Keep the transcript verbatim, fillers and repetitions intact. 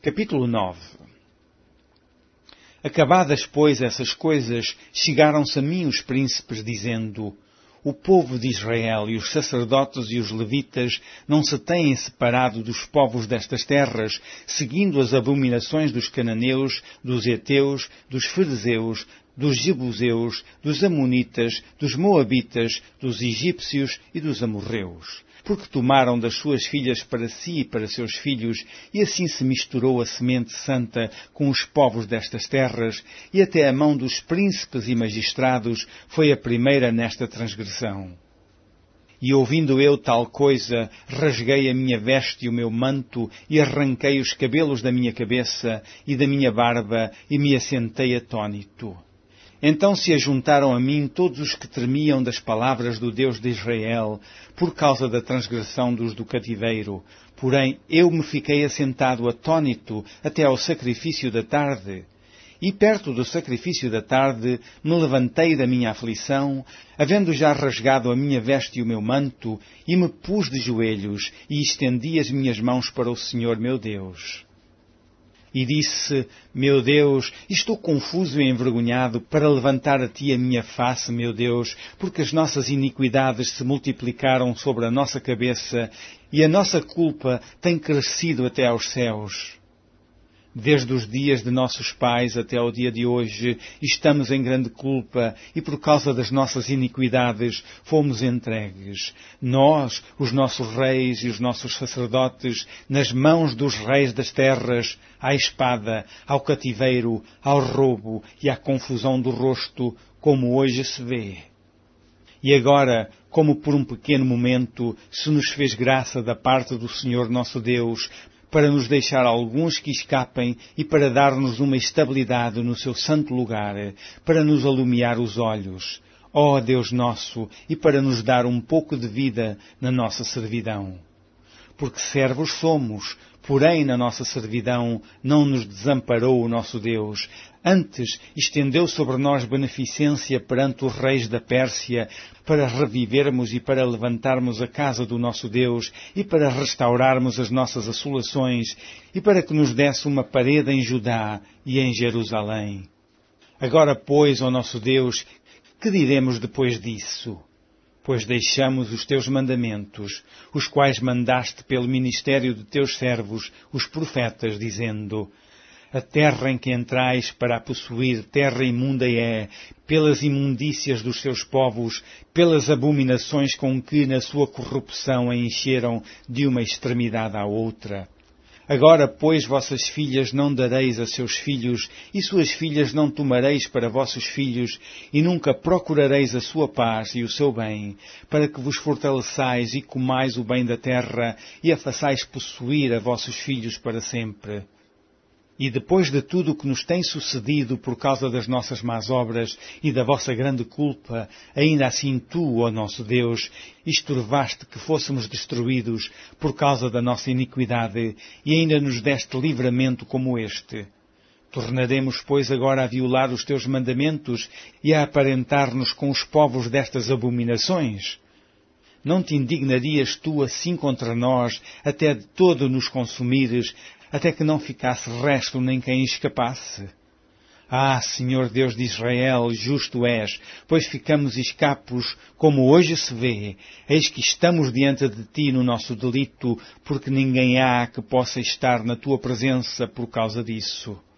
Capítulo nove. Acabadas, pois, essas coisas, chegaram-se a mim os príncipes, dizendo: O povo de Israel e os sacerdotes e os levitas não se têm separado dos povos destas terras, seguindo as abominações dos cananeus, dos heteus, dos ferezeus, dos jebuseus, dos amonitas, dos moabitas, dos egípcios e dos amorreus. Porque tomaram das suas filhas para si e para seus filhos, e assim se misturou a semente santa com os povos destas terras, e até a mão dos príncipes e magistrados foi a primeira nesta transgressão. E ouvindo eu tal coisa, rasguei a minha veste e o meu manto, e arranquei os cabelos da minha cabeça e da minha barba, e me assentei atônito. Então se ajuntaram a mim todos os que tremiam das palavras do Deus de Israel, por causa da transgressão dos do cativeiro. Porém, eu me fiquei assentado atônito até ao sacrifício da tarde. E perto do sacrifício da tarde me levantei da minha aflição, havendo já rasgado a minha veste e o meu manto, e me pus de joelhos, e estendi as minhas mãos para o Senhor meu Deus. E disse: Meu Deus, estou confuso e envergonhado para levantar a Ti a minha face, meu Deus, porque as nossas iniquidades se multiplicaram sobre a nossa cabeça e a nossa culpa tem crescido até aos céus. Desde os dias de nossos pais até ao dia de hoje, estamos em grande culpa e por causa das nossas iniquidades fomos entregues. Nós, os nossos reis e os nossos sacerdotes, nas mãos dos reis das terras, à espada, ao cativeiro, ao roubo e à confusão do rosto, como hoje se vê. E agora, como por um pequeno momento, se nos fez graça da parte do Senhor nosso Deus, para nos deixar alguns que escapem e para dar-nos uma estabilidade no seu santo lugar, para nos alumiar os olhos, ó Deus nosso, e para nos dar um pouco de vida na nossa servidão. Porque servos somos, porém na nossa servidão não nos desamparou o nosso Deus. Antes estendeu sobre nós beneficência perante os reis da Pérsia, para revivermos e para levantarmos a casa do nosso Deus, e para restaurarmos as nossas assolações, e para que nos desse uma parede em Judá e em Jerusalém. Agora, pois, ó nosso Deus, que diremos depois disso? Pois deixamos os teus mandamentos, os quais mandaste pelo ministério de teus servos, os profetas, dizendo: A terra em que entrais para a possuir, terra imunda é, pelas imundícias dos seus povos, pelas abominações com que na sua corrupção a encheram de uma extremidade à outra. Agora, pois, vossas filhas não dareis a seus filhos, e suas filhas não tomareis para vossos filhos, e nunca procurareis a sua paz e o seu bem, para que vos fortaleçais e comais o bem da terra, e a façais possuir a vossos filhos para sempre. E depois de tudo o que nos tem sucedido por causa das nossas más obras e da vossa grande culpa, ainda assim tu, ó nosso Deus, estorvaste que fôssemos destruídos por causa da nossa iniquidade, e ainda nos deste livramento como este. Tornaremos, pois, agora a violar os teus mandamentos e a aparentar-nos com os povos destas abominações? Não te indignarias tu assim contra nós, até de todo nos consumires, até que não ficasse resto nem quem escapasse? Ah, Senhor Deus de Israel, justo és, pois ficamos escapos, como hoje se vê. Eis que estamos diante de ti no nosso delito, porque ninguém há que possa estar na tua presença por causa disso.